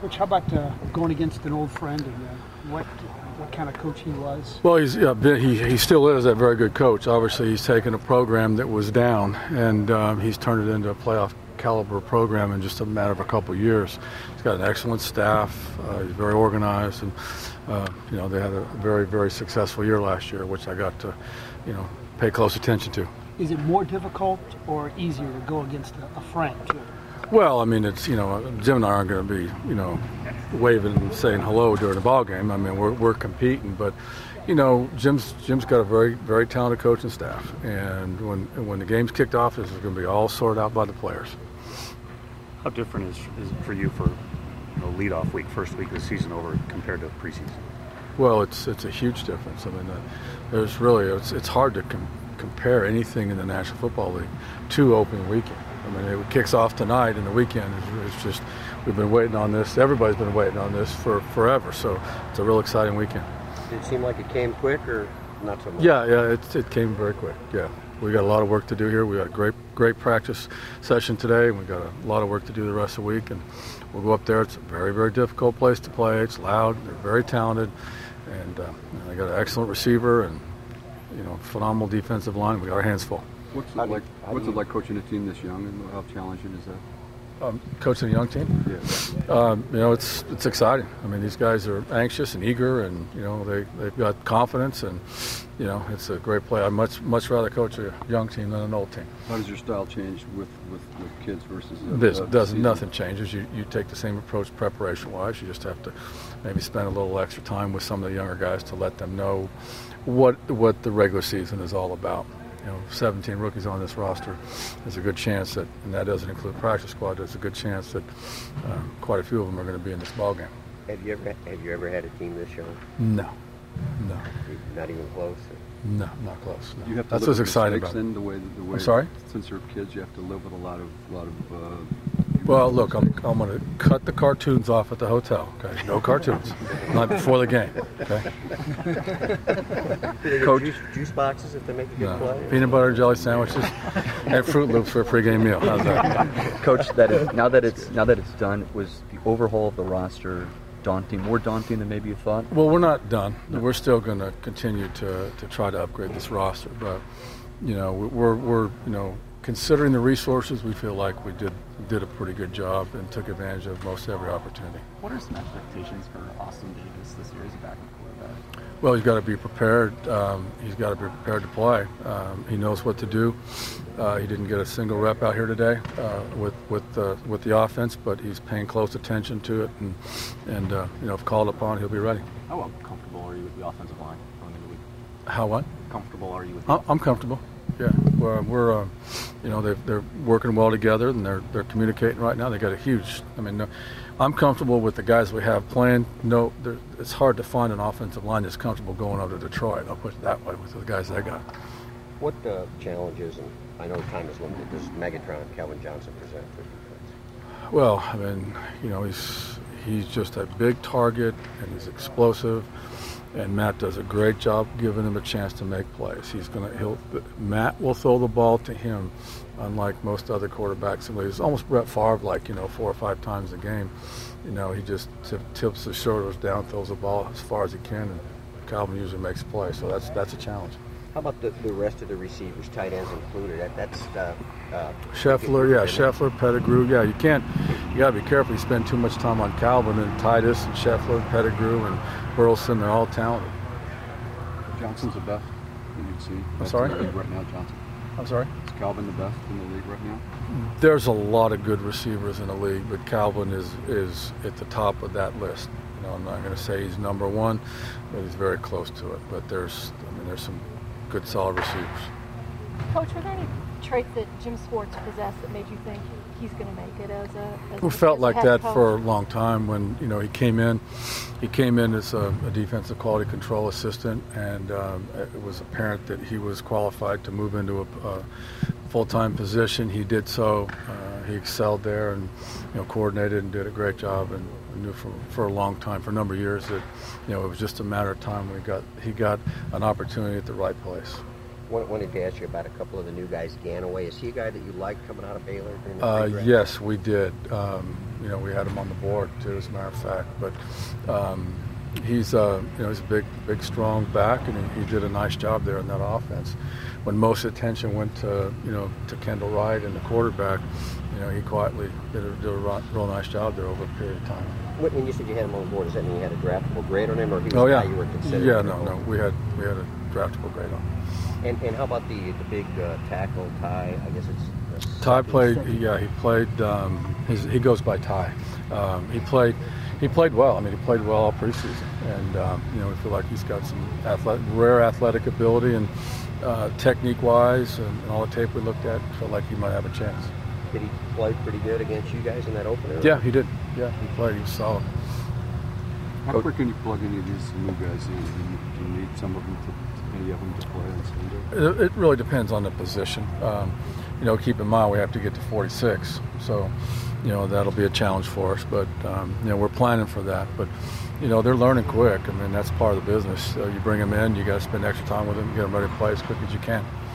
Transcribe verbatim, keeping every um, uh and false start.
Coach, how about uh, going against an old friend and uh, what what kind of coach he was? Well, he's yeah, been, he he still is a very good coach. Obviously, he's taken a program that was down and um, he's turned it into a playoff caliber program in just a matter of a couple of years. He's got an excellent staff. Uh, he's very organized, and uh, you know they had a very very successful year last year, which I got to you know pay close attention to. Is it more difficult or easier to go against a, a friend? Well, I mean, it's, you know, Jim and I aren't going to be, you know, waving and saying hello during the ball game. I mean, we're we're competing, but, you know, Jim's Jim's got a very very talented coaching staff, and when when the game's kicked off, this is going to be all sorted out by the players. How different is is it for you for you know, leadoff week, first week of the season over compared to preseason? Well, it's it's a huge difference. I mean, uh, there's really it's it's hard to com- compare anything in the National Football League to opening weekend. I mean, it kicks off tonight, and the weekend is it's just we've been waiting on this. Everybody's been waiting on this for forever. So it's a real exciting weekend. Did it seem like it came quick, or not so much? Yeah, yeah, it it came very quick. Yeah, we got a lot of work to do here. We got a great great practice session today. We got a lot of work to do the rest of the week, and we'll go up there. It's a very very difficult place to play. It's loud. They're very talented, and uh, they got an excellent receiver and you know phenomenal defensive line. We got our hands full. What's it like? What's it like coaching a team this young, and how challenging is that? Um, coaching a young team? Yeah. Um, you know, it's it's exciting. I mean, these guys are anxious and eager, and you know they they've got confidence, and you know it's a great play. I'd much much rather coach a young team than an old team. How does your style change with, with, with kids versus? Uh, this uh, doesn't. season? Nothing changes. You you take the same approach preparation-wise. You just have to maybe spend a little extra time with some of the younger guys to let them know what what the regular season is all about. You know, seventeen rookies on this roster. There's a good chance that, and that doesn't include practice squad. There's a good chance that uh, quite a few of them are going to be in this ball game. Have you ever have you ever had a team this young? No, no, Not even close. no, not close. No. You have to That's live what's with exciting mistakes about it. then, the way the way. I'm sorry? Since they're kids, you have to live with a lot of lot of. Uh, Well, look, I'm I'm going to cut the cartoons off at the hotel. Okay, no cartoons, not before the game. Okay. Coach, juice, juice boxes if they make a good No. play. Peanut butter and jelly sandwiches and Fruit Loops for a pregame meal. How's that? Coach, that is now that it's now that it's done, was the overhaul of the roster daunting, more daunting than maybe you thought? Well, we're not done. We're still going to continue to to try to upgrade this roster, but you know, we're we're you know, considering the resources, we feel like we did did a pretty good job and took advantage of most every opportunity. What are some expectations for Austin Davis this year as a backup quarterback? Well, he's got to be prepared. Um, he's got to be prepared to play. Um, he knows what to do. Uh, he didn't get a single rep out here today uh, with with uh, with the offense, but he's paying close attention to it, and and uh, you know, if called upon, he'll be ready. How well comfortable are you with the offensive line going into the week? How what? Comfortable are you with? I'm, I'm comfortable. Yeah, we're, we're uh, you know, they're, they're working well together, and they're they're communicating right now. They got a huge. I mean, no, I'm comfortable with the guys we have playing. No, it's hard to find an offensive line that's comfortable going over to Detroit. I'll put it that way with the guys they got. What uh, challenges, and I know time is limited, does Megatron Calvin Johnson present for defense? Well, I mean, you know, he's he's just a big target, and he's explosive. And Matt does a great job giving him a chance to make plays. He's gonna, he'll, Matt will throw the ball to him, unlike most other quarterbacks. He's almost Brett Favre, like, you know, four or five times a game. You know, he just t- tips his shoulders down, throws the ball as far as he can, and Calvin usually makes a play. So that's that's a challenge. How about the, the rest of the receivers, tight ends included? That, that's uh, uh, Scheffler, yeah, Scheffler, Pettigrew, yeah. You can't, you got to be careful. You spend too much time on Calvin and Titus and Scheffler and Pettigrew and Burleson. They're all talented. Johnson's the best that you'd see. I'm sorry? In the league right now, Johnson. I'm sorry? Is Calvin the best in the league right now? There's a lot of good receivers in the league, but Calvin is is at the top of that list. You know, I'm not going to say he's number one, but he's very close to it. But there's, I mean, there's some good, solid receivers. Coach, were there any traits that Jim Schwartz possessed that made you think he's going to make it as a as We a, felt as like a head that coach? for a long time when, you know, he came in. He came in as a, a defensive quality control assistant, and um, it was apparent that he was qualified to move into a, a full-time position. He did so. Uh, he excelled there and, you know, coordinated and did a great job. And we knew for, for a long time, for a number of years, that, you know, it was just a matter of time we got he got an opportunity at the right place. wa- wanted to ask you about a couple of the new guys. Ganaway, is he a guy that you liked coming out of Baylor? During the Uh, pre-draft? yes, we did. Um, you know, we had him on the board too, as a matter of fact. But um, he's, uh, you know, he's a big, big, strong back, and he, he did a nice job there in that offense. When most attention went to, you know, to Kendall Wright and the quarterback, you know, he quietly did a, did a ro- real nice job there over a period of time. When when you said you had him on the board, does that mean you had a draftable grade on him, or he was Oh a yeah, guy you were considering? yeah, for no, the no, vote? we had we had a draftable grade on. And and how about the the big uh, tackle Ty? I guess it's uh, Ty played, yeah, he played. Um, his, he goes by Ty. Um, he played, he played well. I mean, he played well all preseason, and um, you know, we feel like he's got some athletic, rare athletic ability, and uh, technique-wise, and, and all the tape we looked at, felt like he might have a chance. Did he play pretty good against you guys in that opener? Yeah, he did. Yeah, he played. He was solid. How quick can you plug any of these new guys in? Do you, do you need some of them to, any of them to play on Sunday? It, it really depends on the position. Um, you know, keep in mind we have to get to forty-six, so you know that'll be a challenge for us. But um, you know, we're planning for that. But you know, they're learning quick. I mean, that's part of the business. So you bring them in, you got to spend extra time with them, get them ready to play as quick as you can.